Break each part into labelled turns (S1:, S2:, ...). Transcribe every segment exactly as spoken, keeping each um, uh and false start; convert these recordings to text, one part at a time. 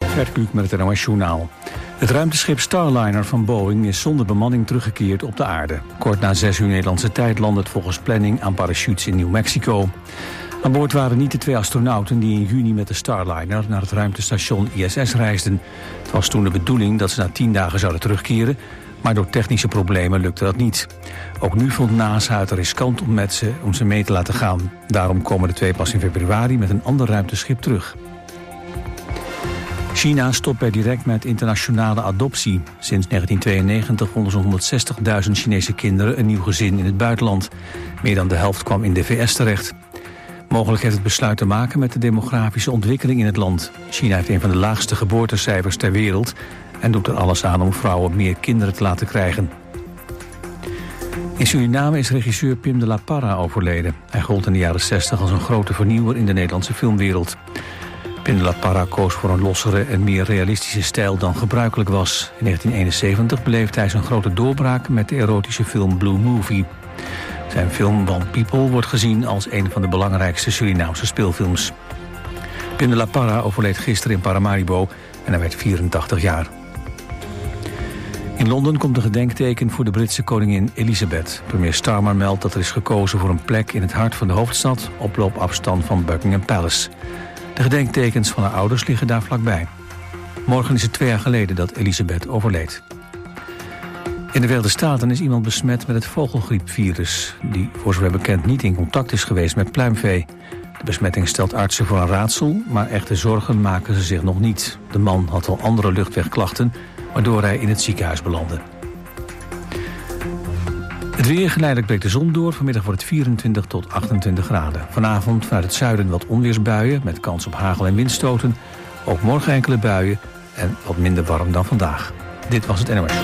S1: Gert Kluk met het N O S-journaal. Het ruimteschip Starliner van Boeing is zonder bemanning teruggekeerd op de aarde. Kort na zes uur Nederlandse tijd landde het volgens planning aan parachutes in New Mexico. Aan boord waren niet de twee astronauten die in juni met de Starliner naar het ruimtestation I S S reisden. Het was toen de bedoeling dat ze na tien dagen zouden terugkeren, maar door technische problemen lukte dat niet. Ook nu vond NASA het riskant om, met ze, om ze mee te laten gaan. Daarom komen de twee pas in februari met een ander ruimteschip terug. China stopt per direct met internationale adoptie. Sinds negentien tweeënnegentig vonden zo'n honderdzestigduizend Chinese kinderen een nieuw gezin in het buitenland. Meer dan de helft kwam in de V S terecht. Mogelijk heeft het besluit te maken met de demografische ontwikkeling in het land. China heeft een van de laagste geboortecijfers ter wereld en doet er alles aan om vrouwen meer kinderen te laten krijgen. In Suriname is regisseur Pim de la Parra overleden. Hij gold in de jaren zestig als een grote vernieuwer in de Nederlandse filmwereld. Pim de la Parra koos voor een lossere en meer realistische stijl dan gebruikelijk was. In negentien eenenzeventig beleefde hij zijn grote doorbraak met de erotische film Blue Movie. Zijn film One People wordt gezien als een van de belangrijkste Surinaamse speelfilms. Pim de la Parra overleed gisteren in Paramaribo en hij werd vierentachtig jaar. In Londen komt een gedenkteken voor de Britse koningin Elizabeth. Premier Starmer meldt dat er is gekozen voor een plek in het hart van de hoofdstad op loopafstand van Buckingham Palace. De gedenktekens van haar ouders liggen daar vlakbij. Morgen is het twee jaar geleden dat Elizabeth overleed. In de Verenigde Staten is iemand besmet met het vogelgriepvirus, die voor zover bekend niet in contact is geweest met pluimvee. De besmetting stelt artsen voor een raadsel, maar echte zorgen maken ze zich nog niet. De man had al andere luchtwegklachten, waardoor hij in het ziekenhuis belandde. Het weer, geleidelijk breekt de zon door. Vanmiddag wordt het vierentwintig tot achtentwintig graden. Vanavond vanuit het zuiden wat onweersbuien met kans op hagel en windstoten. Ook morgen enkele buien en wat minder warm dan vandaag. Dit was het N O S.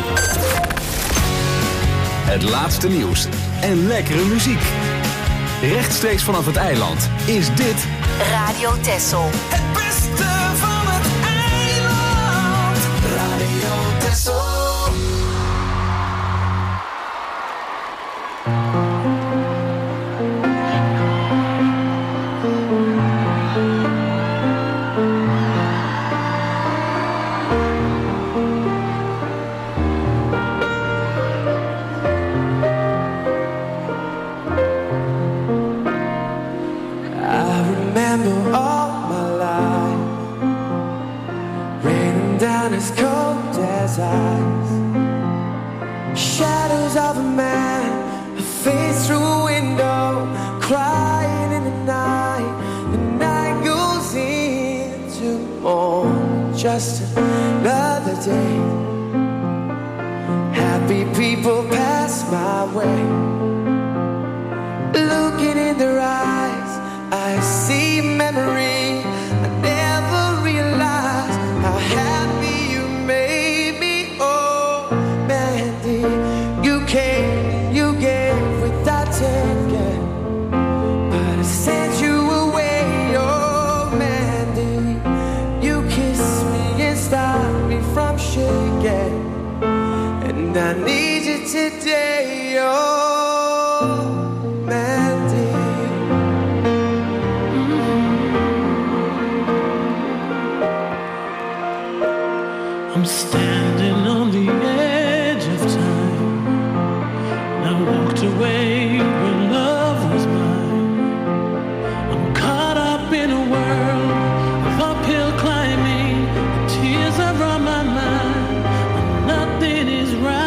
S2: Het laatste nieuws en lekkere muziek. Rechtstreeks vanaf het eiland is dit
S3: Radio Texel.
S4: Het beste van het eiland. Radio Texel.
S5: As cold as ice, shadows of a man, a face through a window, crying in the night. The night goes into morning, just another day. Happy people pass my way, looking in their eyes, I see memory. I never realized how happy I need you today, oh, Mandy.
S6: I'm standing on the edge of time. I walked away when love was mine. I'm caught up in a world of uphill climbing. Tears are on my mind. Nothing is right.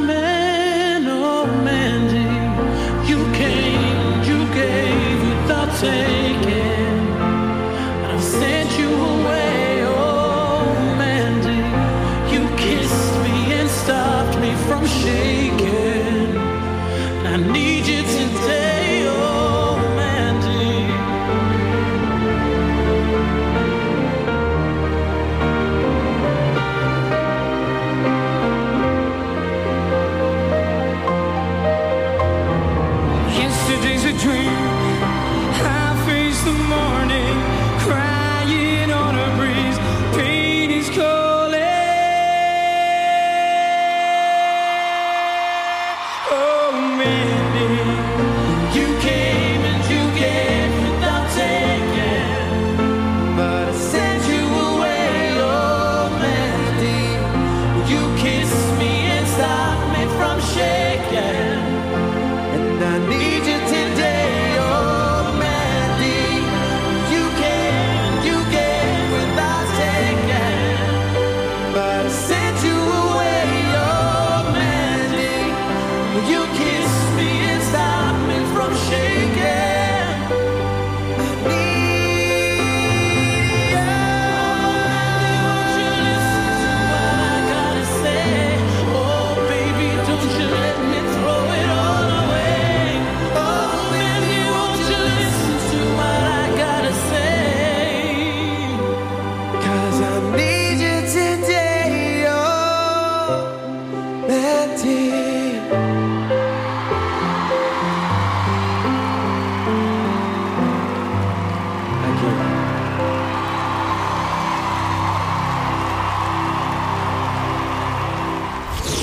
S6: Taken, I've sent you away, oh Mandy. You kissed me and stopped me from shaking. I need you today, oh Mandy.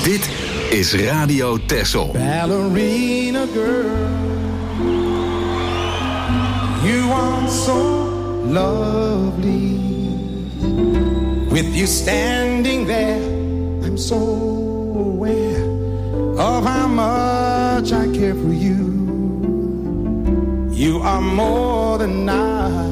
S2: Dit is Radio Texel.
S5: Ballerina girl, you are so lovely. With you standing there, I'm so aware of how much I care for you. You are more than now.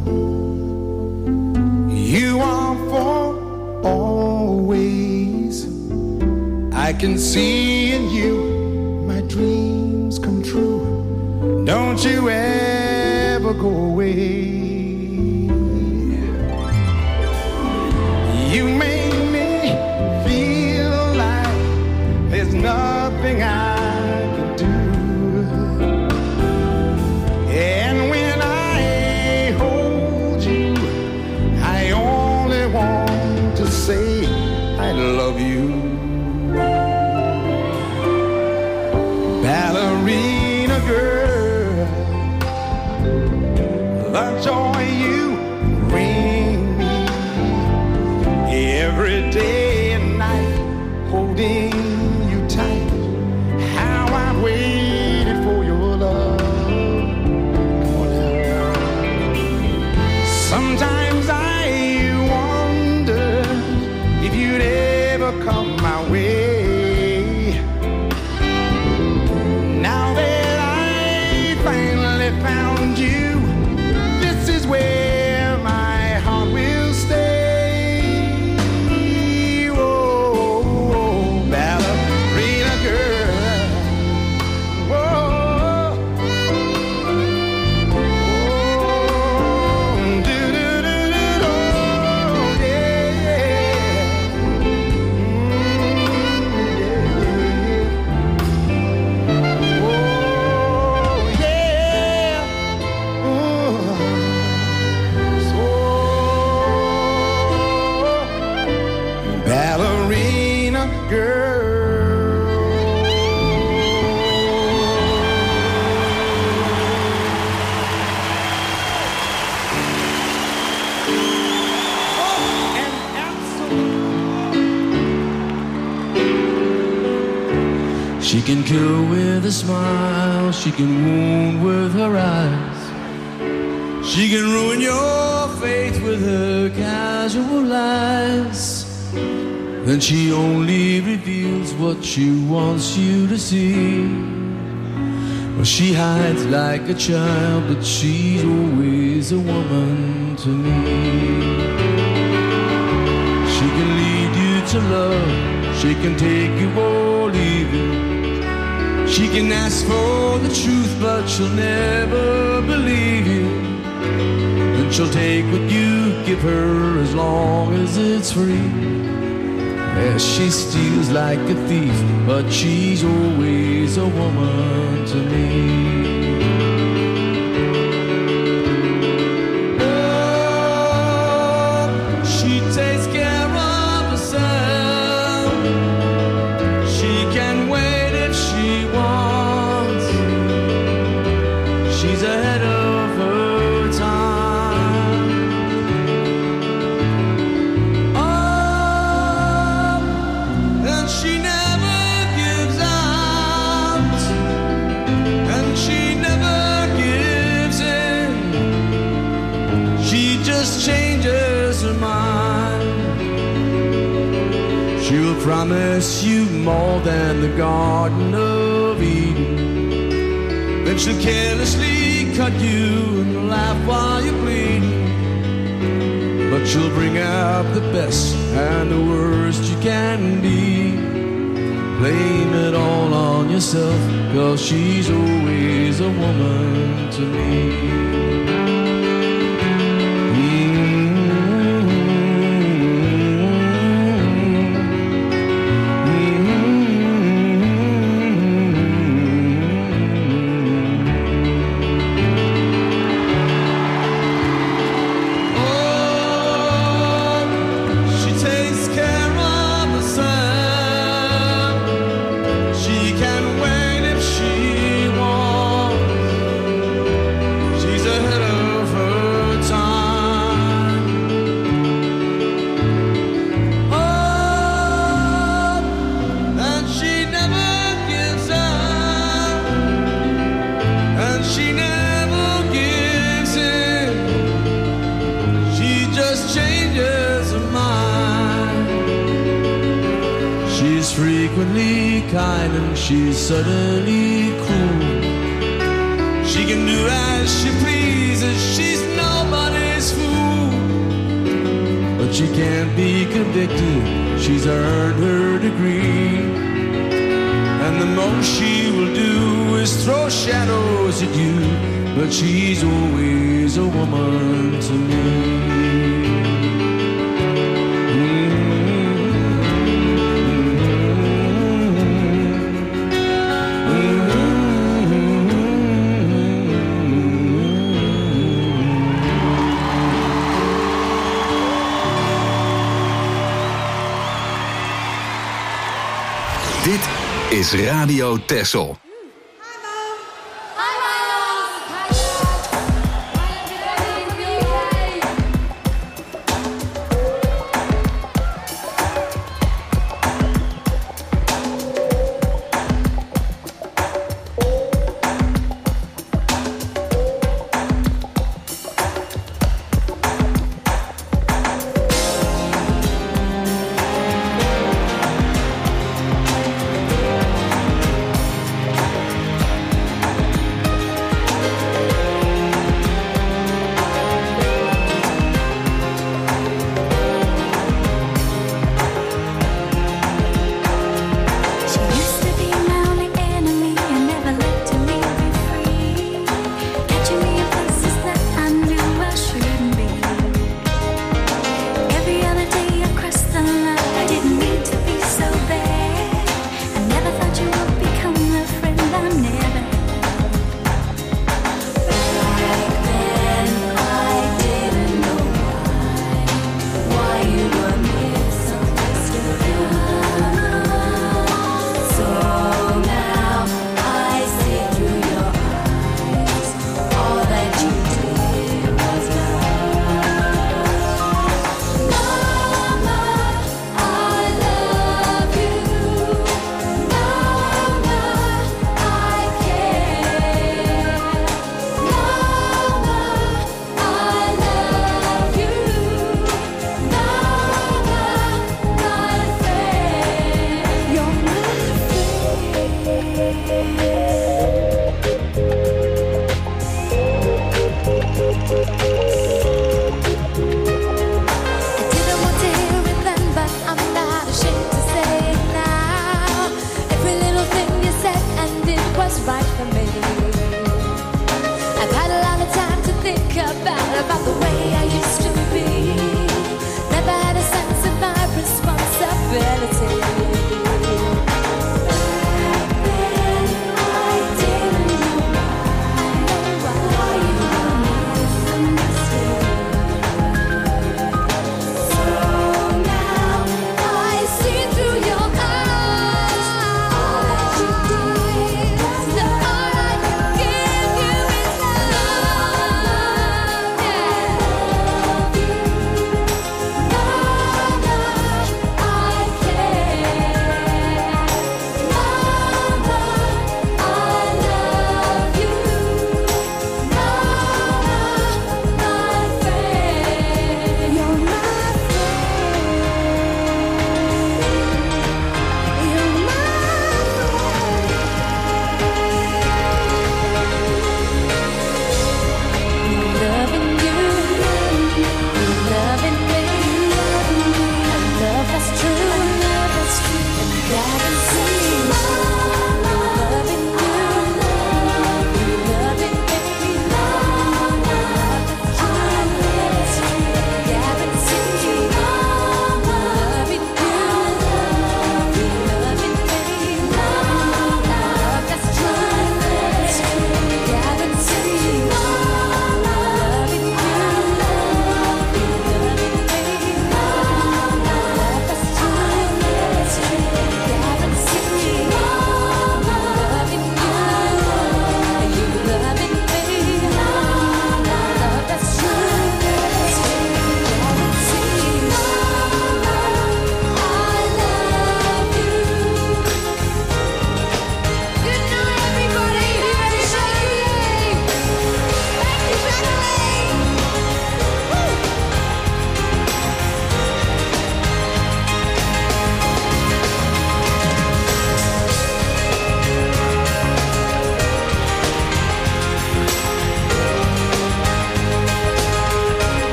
S5: You are for always. I can see in you my dreams come true. Don't you ever go away. You make me feel like there's nothing I can do. And when I hold you, I only want to say I love you. Ballerina girl, the joy you bring me every day and night, holding you tight. How I waited for your love. Come on now. Sometimes I wonder if you'd ever come my way. Now that I finally found you, this is where my heart will stay. Oh, oh, ballerina girl. Oh, oh, do-do-do-do-do, yeah, yeah. Mm, yeah. Oh, yeah. Oh, so ballerina girl. Oh, and absolutely.
S6: She can kill with a smile, she can wound with her eyes. She can ruin your faith with her casual lies. Then she only reveals what she wants you to see. Well, she hides like a child, but she's always a woman to me. She can lead you to love, she can take you or leave you. She can ask for the truth, but she'll never believe you. And she'll take what you give her as long as it's free. Yeah, she steals like a thief, but she's always a woman to me. Oh, she takes care of herself. She can wait if she wants. She's ahead of her time. Oh, and she never gives out, and she never gives in. She just changes her mind. She'll promise you more than the Garden of Eden. Then she'll carelessly cut you and laugh while you're bleeding. But she'll bring out the best and the worst you can be. Blame it all on yourself, 'cause she's always a woman to me. Ahead of
S3: frequently kind and she's suddenly cruel. She can do as she pleases, she's nobody's fool. But she can't be convicted, she's earned her degree. And the most she will do is throw shadows at you, but she's always a woman to me.
S2: Dit is Radio Texel.
S7: I care.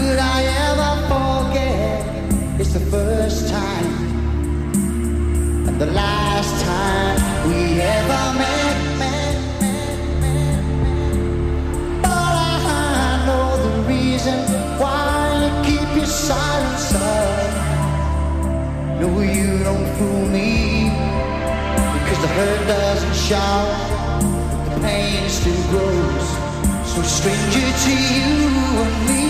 S7: could I ever forget? It's the first time and the last time we ever met, met, met, met, met. But I know the reason why you keep your silence up. No, you don't fool me, because the hurt doesn't shout, the pain still grows. So stranger to you and me.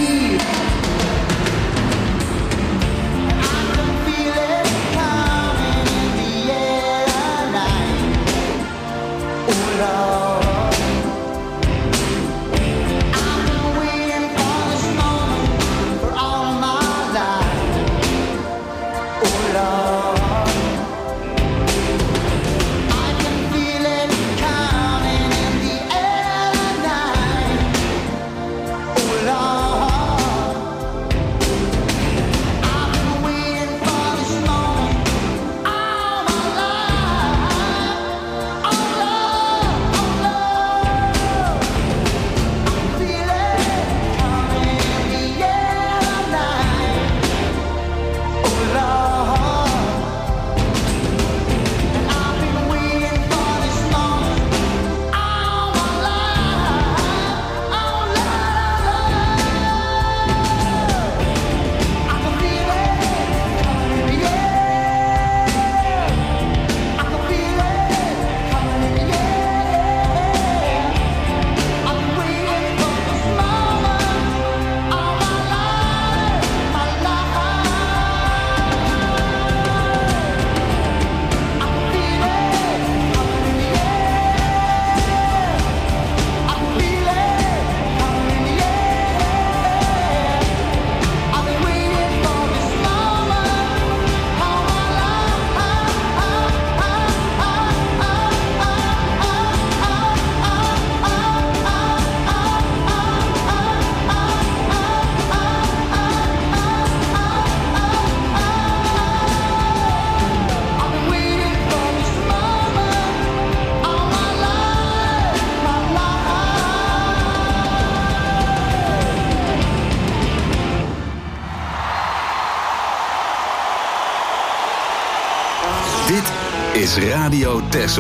S2: is Radio Texel.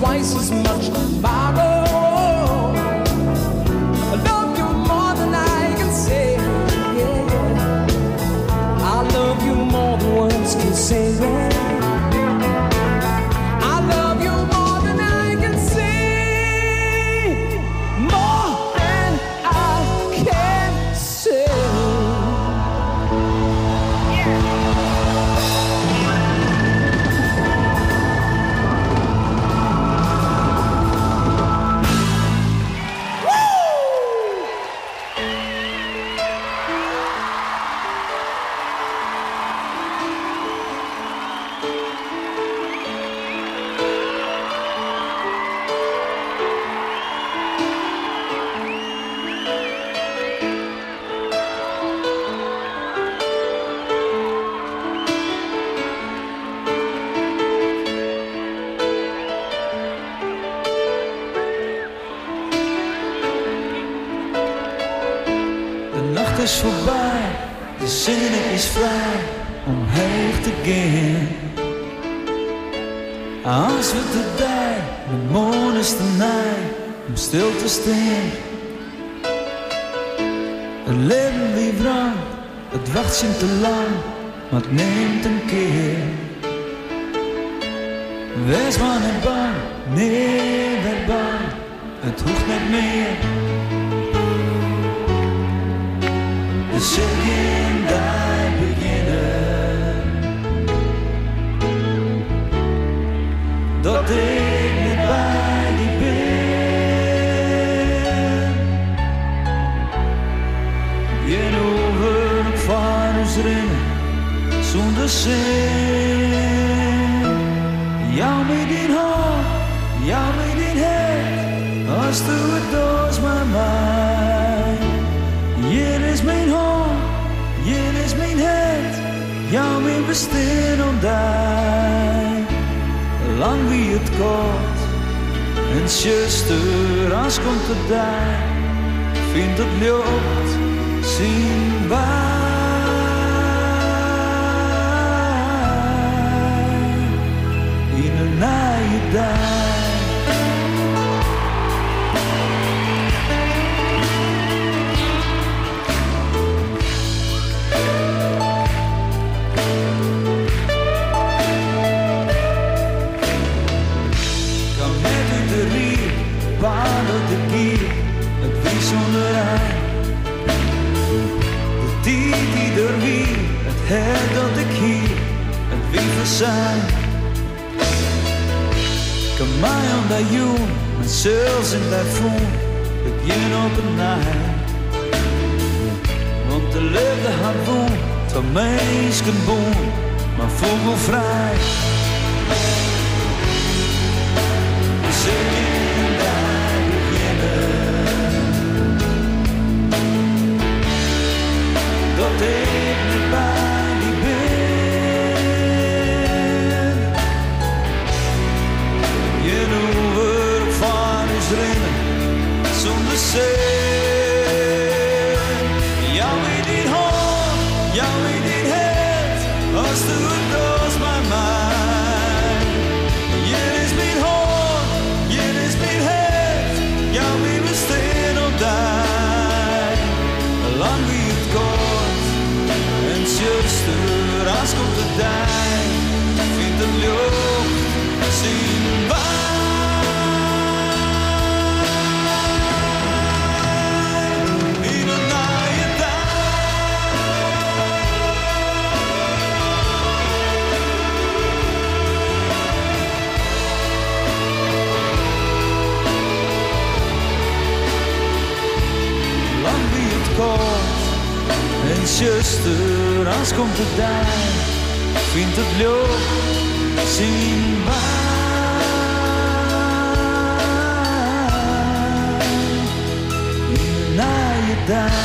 S5: twice as much tomorrow. I love you more than I can say. Yeah, yeah. I love you more than words can say. Yeah.
S3: Is voorbij, de zin is vrij om heen te gaan. Als we de dag met morgen is de nacht om stil te staan. Het leven wie brand, het wacht zijn te lang, maar het neemt een keer. Wees maar niet bang, nee, werd bang, het hoeft niet meer. Zeg in daar beginnen, dat ik niet bij die ben. Je over van ons rennen, zonder zin. Jou met die hand, jou met die head, als du het als mijn mij. Hier is mijn hand, hier is mijn hart, jou mijn bestaan ontdekt. Lang wie het kort, en zuster, als komt het daar, vindt het lucht, zien wij. In een naaie dag. De gier, het wie zonder aan. De die die er wie, het her dat ik hier, het wie verzijn. Kan mij aan dat joen, mijn zelfs in dat voen, het jen op een nacht. Want de liefde had woon, van meisken boon, maar vogelvrij. Zeg in daar dat ik niet bij die ben. Je over van ons rennen, zonder zin. Jou in die hand, jou in die head, als du het als bij mij. Hier is mijn hand, hier is mijn head, jou wie we steen op daar. Lang wie het kort, en zuster, als komt de dag, vindt het lucht, zien wij. In een naaie Lang wie het kort, en zuster, als komt de dag, vindt het lucht, zien wij. In de naaie dag.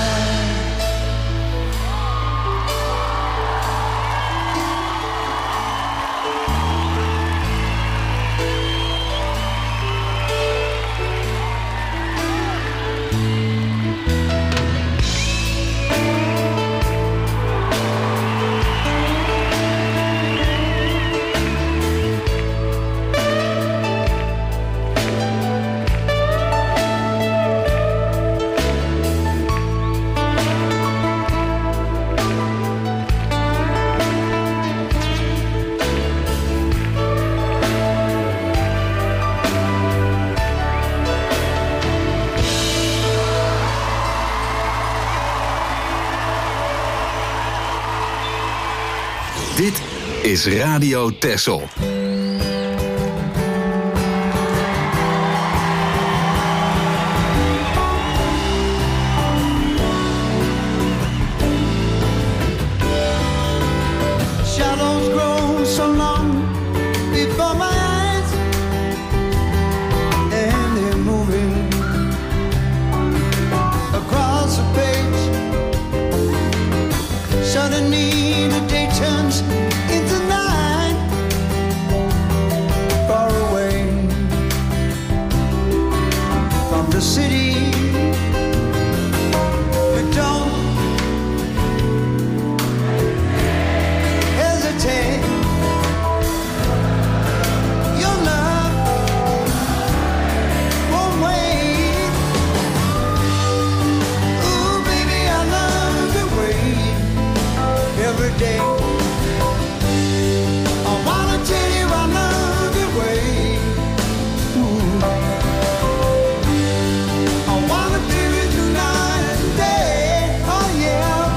S2: Dit is Radio Texel.
S7: Shadows grow so long before my eyes, and they're moving across the page. Suddenly the day turns into night, far away from the city. But don't hesitate. Your love won't wait. Ooh, baby, I love the way every day. I wanna tell you I love the way. Ooh. I wanna be with you night and day. Oh yeah.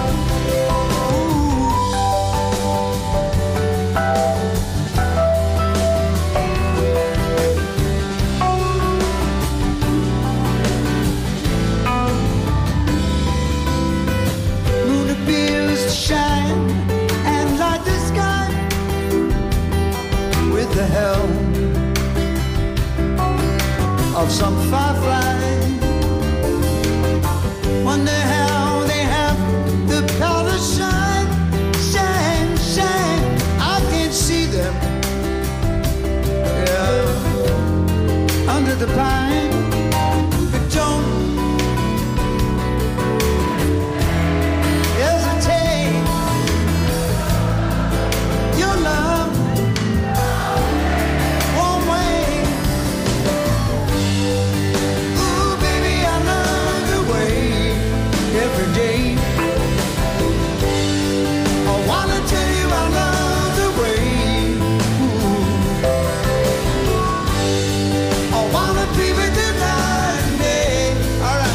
S7: Moon appears to shine and light the sky with the help of some firefly. Wonder how they have the power to shine, shine, shine. I can't see them, yeah, under the pine. But don't hesitate. Your love won't wait. Ooh, baby, I love the way every day. I wanna tell you I love the way. Ooh. I wanna be with you night and day. All right.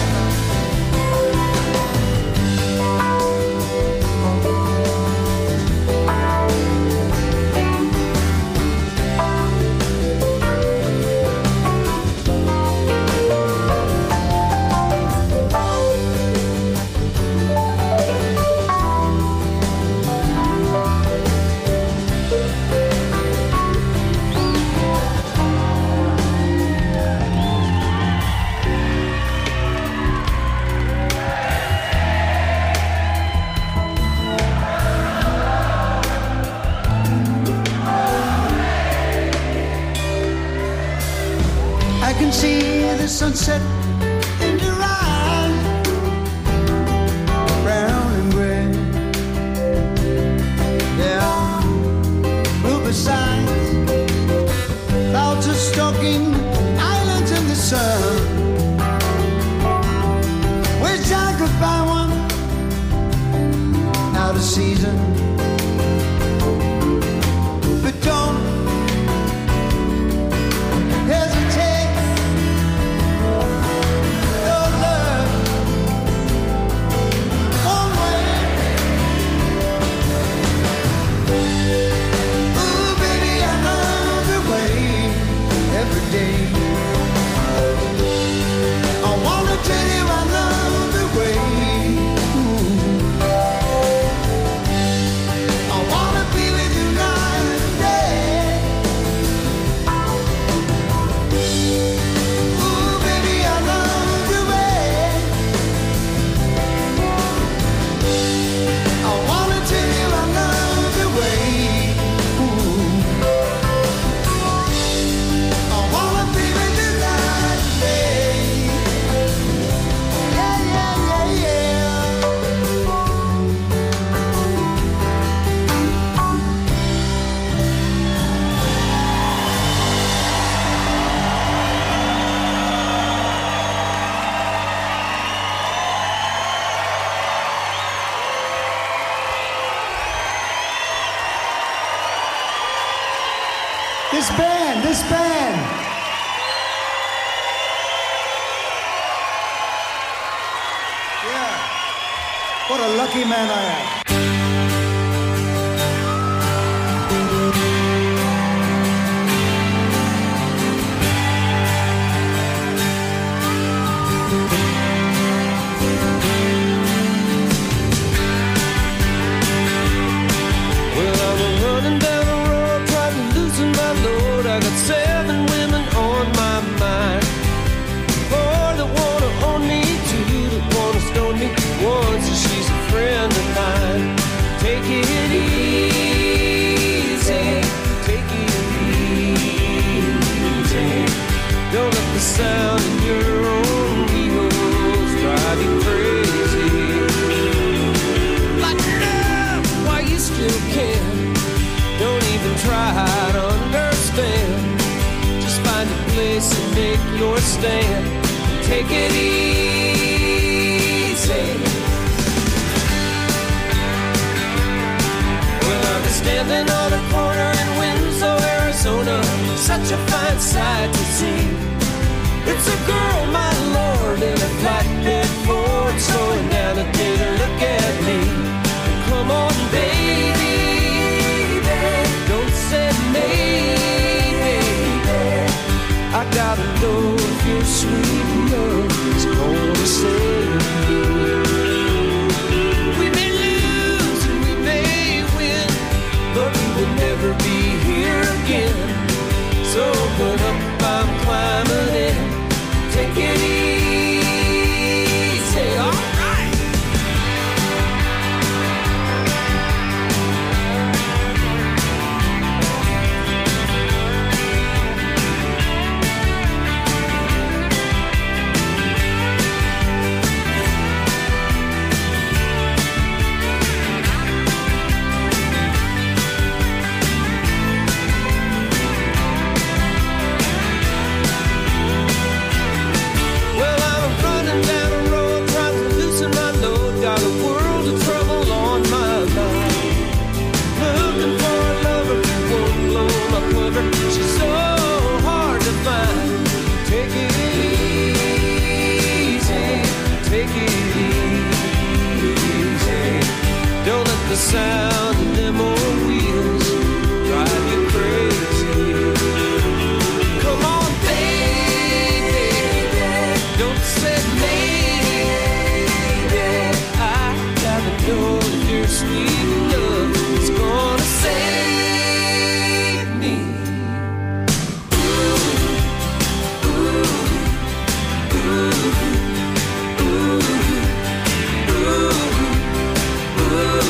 S7: I can see the sunset in your eyes, brown and gray. Yeah, blue besides, clouds are stalking islands in the sun. Wish I could find one out of season, but don't hesitate. Your love won't wait. Ooh, baby, I love the way every day. I wanna tell you I love the way. Ooh. I wanna be with you night and day. Ooh, baby, I love the way. I wanna tell you I love the way. Ooh. I wanna be with you night and day. Yeah, yeah, yeah, yeah. This band, this band. Yeah. What a lucky man I am.
S5: place and make your stand. Take it easy. Well, I'll be standing on a corner in Winslow, Arizona, such a fine sight to see. It's a girl, my lord, in a flatbed Ford, slowing down to take a look at me. Come on, baby, don't say maybe. I gotta know if your sweet love is gonna save me. We may lose and we may win, but we will never be here again. So put up, I'm climbing in. Take it easy, all right. The sound of them old wheels drive you crazy. Come on, baby, don't say maybe. I gotta know that your sweet love is gonna save me. Ooh, ooh, ooh, ooh, ooh.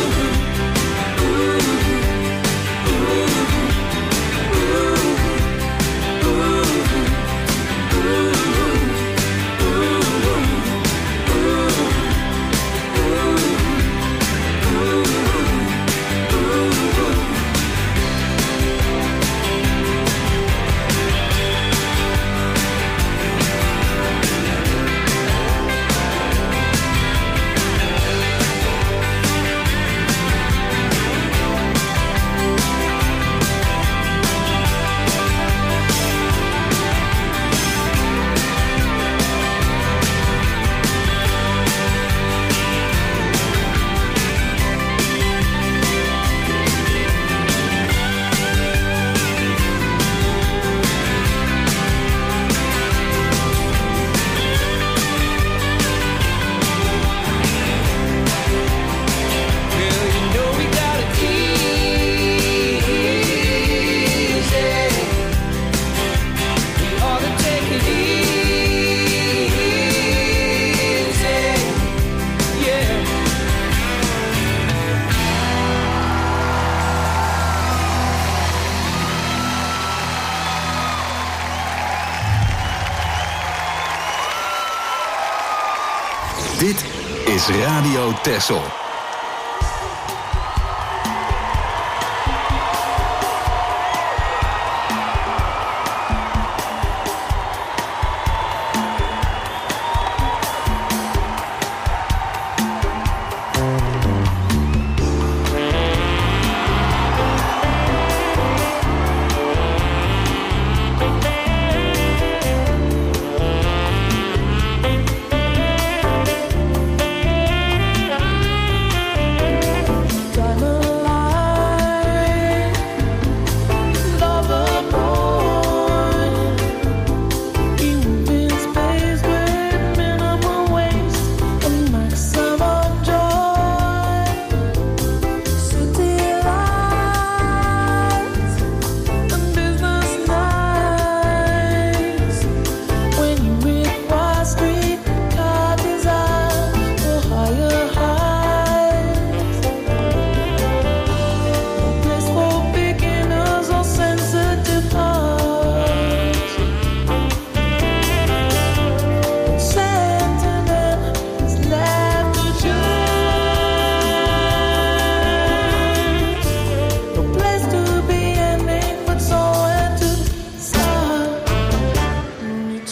S2: Dit is Radio Texel.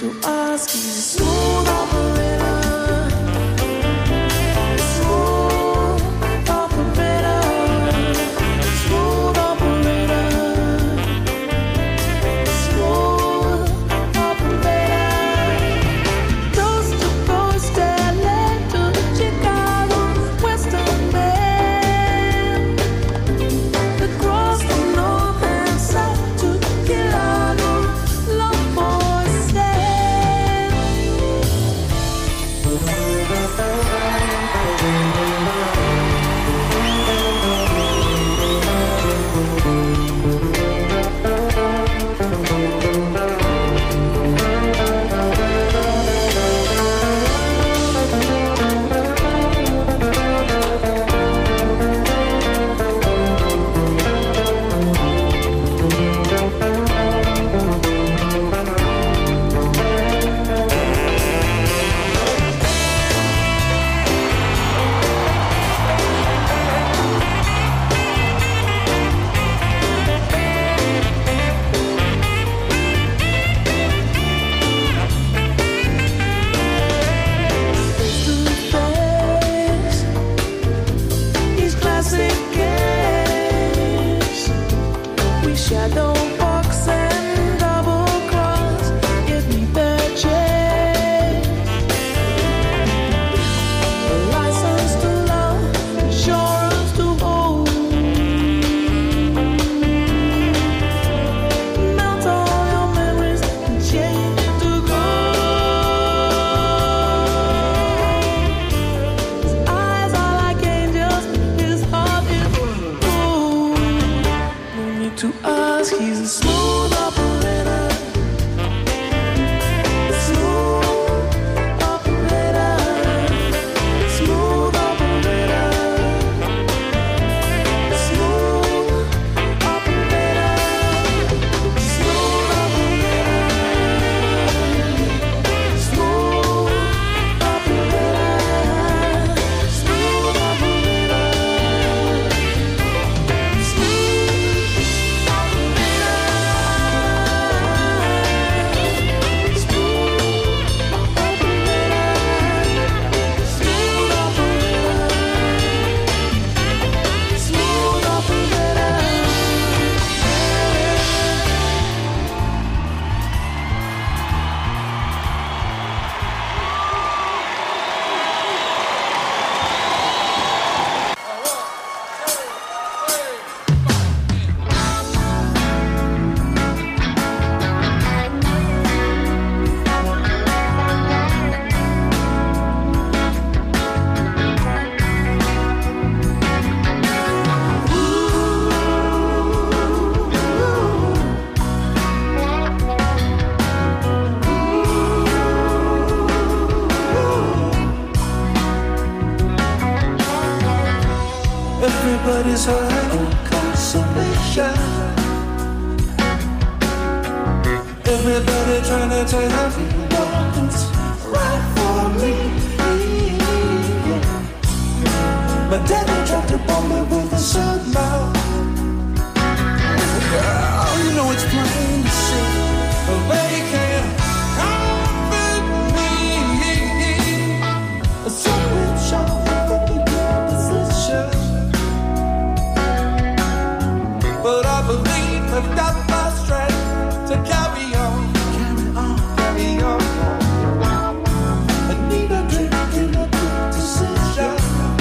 S5: to ask. He's a smooth operator. Smooth operator. Smooth operator. Smooth operator. Coast to coast, L A to Chicago, Western Bend. Across the north and south to Chicago, love for sale. Face to face, these classic games. We shadow box and double cross. Give me the chance. A license to love, insurance to hold. Melt all your memories and change to gold. His eyes are like angels, his heart is gold. No need to ask, he's a smooth operator. Smooth operator. Smooth operator. Smooth operator. Smooth operator. Smooth operator. Smooth
S3: Everybody's high on consolation. Everybody trying to tell me what's right for me. My daddy tried to bomb me with a sad mouth. Girl, you know it's plain to see, but they can't comfort me. So it's all in your position. But I believe I've got my strength to carry on, carry on, carry on. I need a drink and a good decision.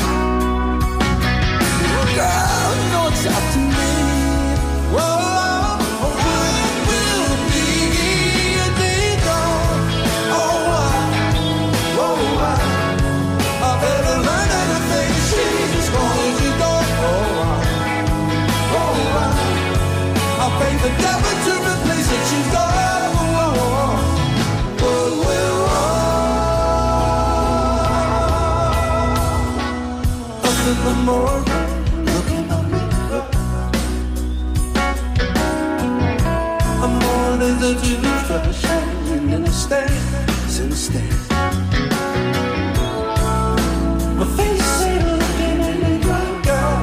S3: Girl, you know it's up to me. Whoa, what will be a day gone? Oh, I, oh, I, I better learn how to face she's going to go. Oh, I. I'll pay the devil to replace it. She's gone, but we're all up in the morning, looking at me. I'm more than the juice, but shining in a stand, in a stand. My face ain't looking any good, girl.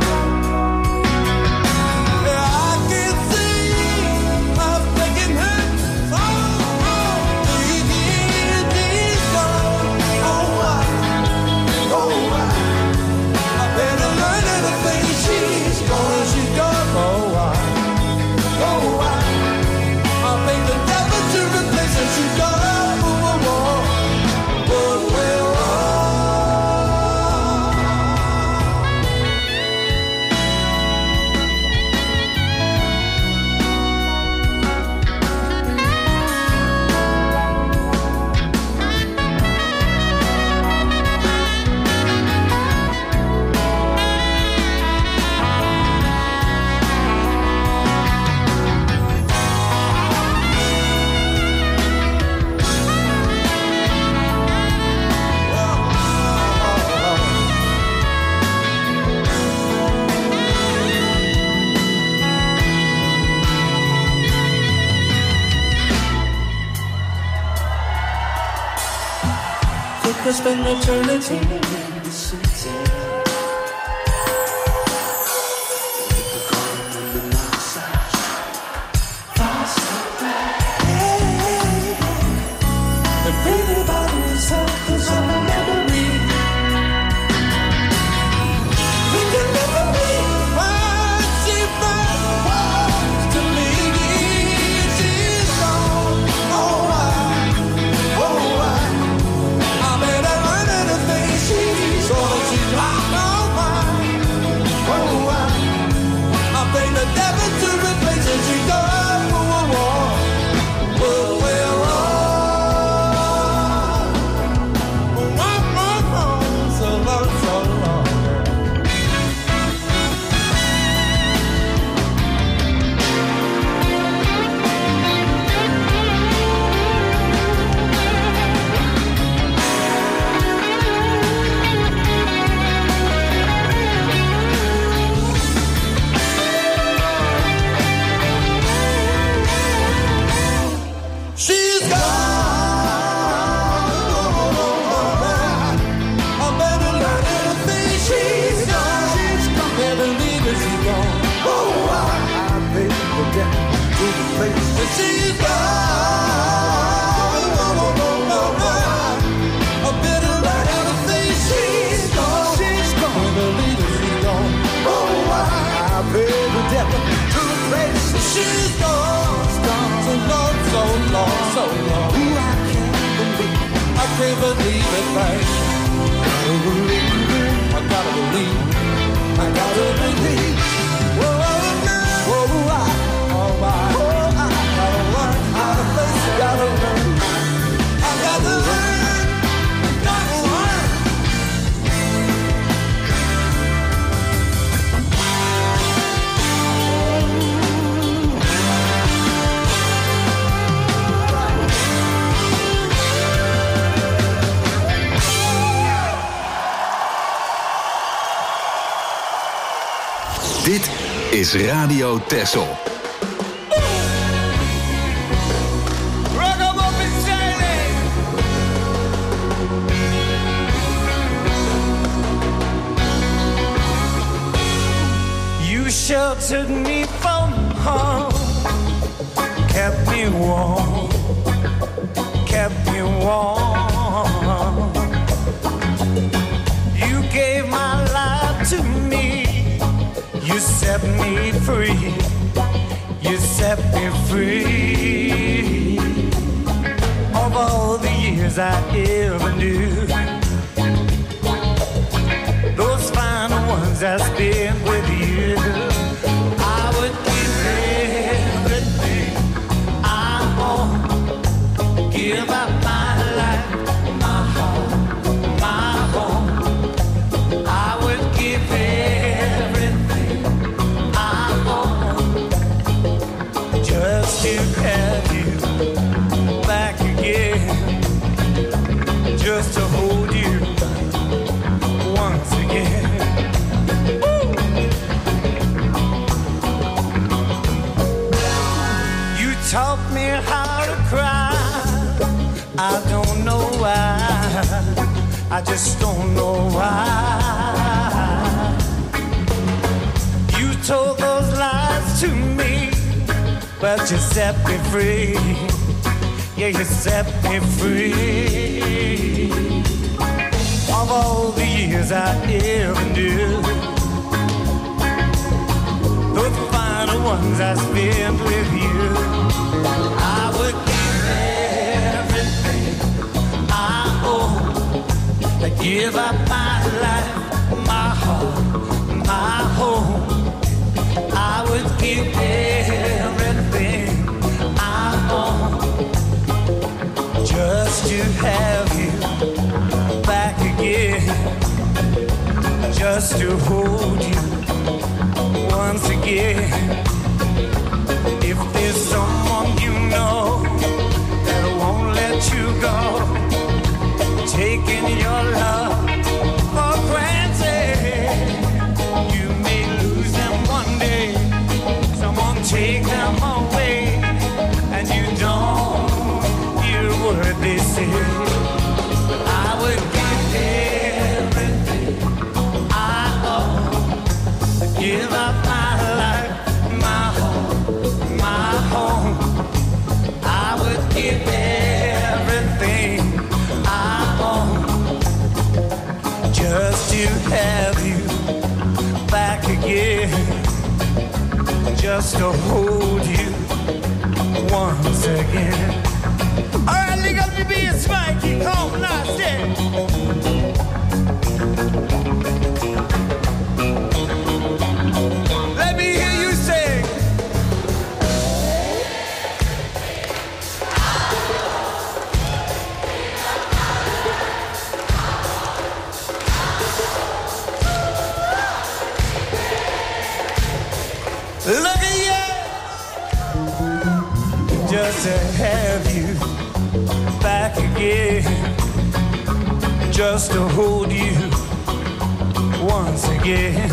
S3: we could spend eternity in the city.
S2: Dit is Radio Texel.
S3: You sheltered me from harm, kept me warm, kept me warm. You gave my life to me. You set me free, you set me free. Of all the years I ever knew, those final ones I spent with you, I would give everything I own, give up my life, my heart, my home. I would give everything just to have you back again, just to hold you once again. Woo! You taught me how to cry. I don't know why, I just don't know why. You told those lies to me, but you set me free. Yeah, you set me free. Of all the years I ever knew, those final ones I spent with you, I would give everything I own, I give up my life, my heart, my home. I would give everything I own, just to have you back again, just to hold you once again. If there's someone you know that won't let you go, taking your love for granted, you may lose them one day, someone take them away, and you don't hear what they say. I would
S5: just to hold you once again. All right, look up to be a spiky, come on, I said. Let me hear you sing. Look at you, just to have you back again, just to hold you once again.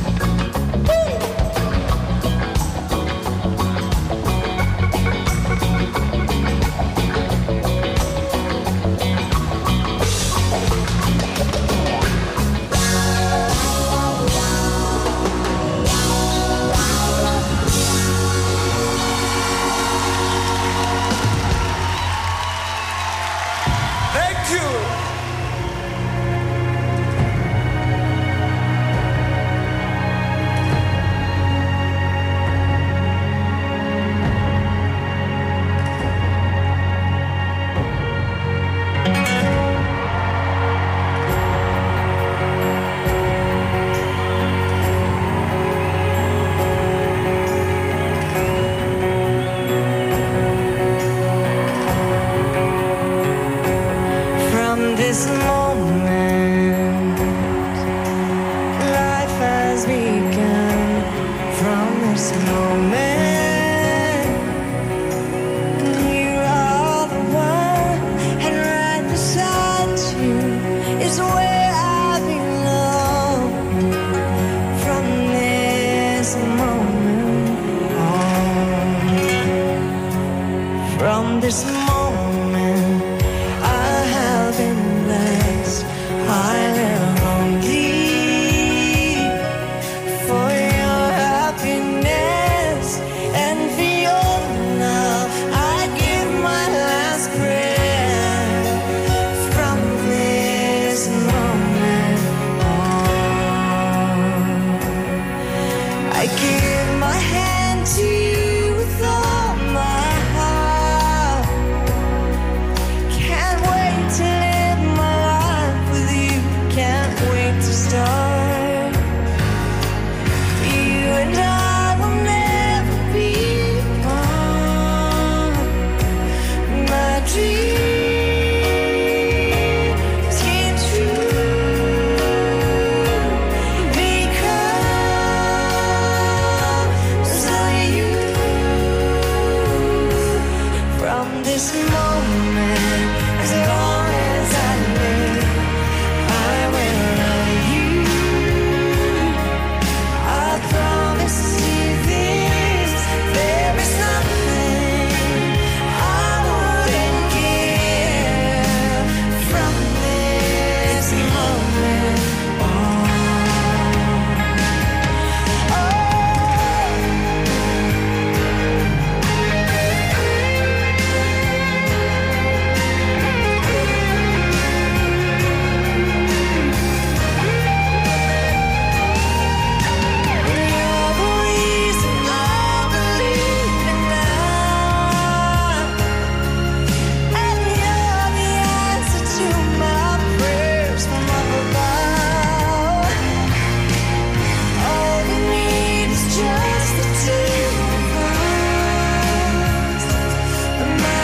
S8: This moment, life has begun. From this moment, you are the one, and right beside you is where I belong. From this moment on, from this moment. I live on thee for your happiness and for your love. I give my last breath from this moment on. I give my hand to you with all my heart. Can't wait to live my life with you. Can't wait to start. You and I will never be apart. My dreams came true because of you. From this moment, as long as I live, I will love you. I promise you this, there is nothing I wouldn't give from this moment on. Oh. You're the reason I believe in love, and you're the answer to my prayers from up above. All we need is just the two of us, and my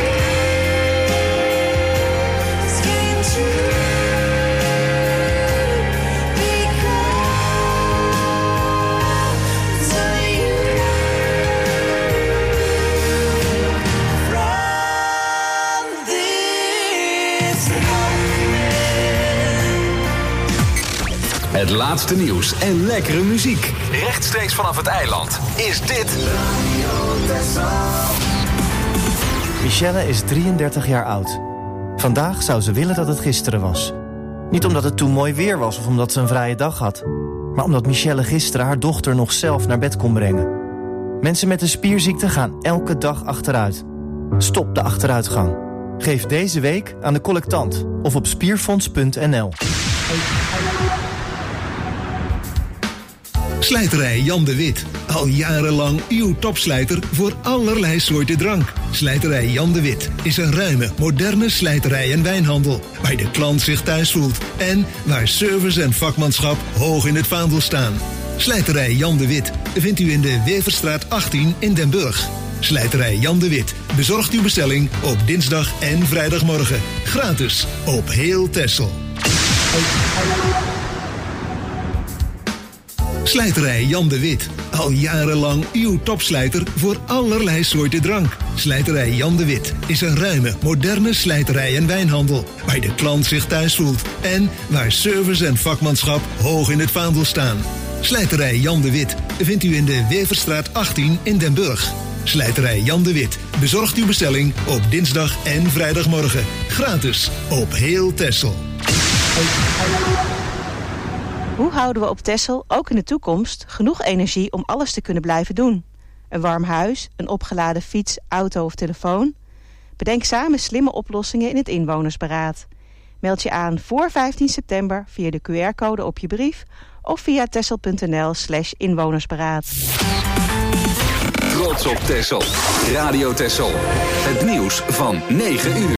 S8: dreams came true because of you. From this moment.
S2: Het laatste nieuws en lekkere muziek. Rechtstreeks vanaf het eiland is dit
S9: Michelle is drieëndertig jaar oud. Vandaag zou ze willen dat het gisteren was. Niet omdat het toen mooi weer was of omdat ze een vrije dag had, maar omdat Michelle gisteren haar dochter nog zelf naar bed kon brengen. Mensen met een spierziekte gaan elke dag achteruit. Stop de achteruitgang. Geef deze week aan de collectant of op spierfonds punt n l.
S10: Slijterij Jan de Wit. Al jarenlang uw topslijter voor allerlei soorten drank. Slijterij Jan de Wit is een ruime, moderne slijterij en wijnhandel, waar de klant zich thuis voelt en waar service en vakmanschap hoog in het vaandel staan. Slijterij Jan de Wit vindt u in de Weverstraat achttien in Den Burg. Slijterij Jan de Wit bezorgt uw bestelling op dinsdag en vrijdagmorgen. Gratis op heel Texel. Slijterij Jan de Wit. Al jarenlang uw topslijter voor allerlei soorten drank. Slijterij Jan de Wit is een ruime, moderne slijterij en wijnhandel, waar de klant zich thuis voelt en waar service en vakmanschap hoog in het vaandel staan. Slijterij Jan de Wit vindt u in de Weverstraat achttien in Den Burg. Slijterij Jan de Wit bezorgt uw bestelling op dinsdag en vrijdagmorgen. Gratis op heel Texel.
S11: Hoe houden we op Texel ook in de toekomst genoeg energie om alles te kunnen blijven doen? Een warm huis, een opgeladen fiets, auto of telefoon? Bedenk samen slimme oplossingen in het inwonersberaad. Meld je aan voor vijftien september via de Q R-code op je brief of via texel.nl slash inwonersberaad.
S2: Trots op Texel. Radio Texel. Het nieuws van negen uur.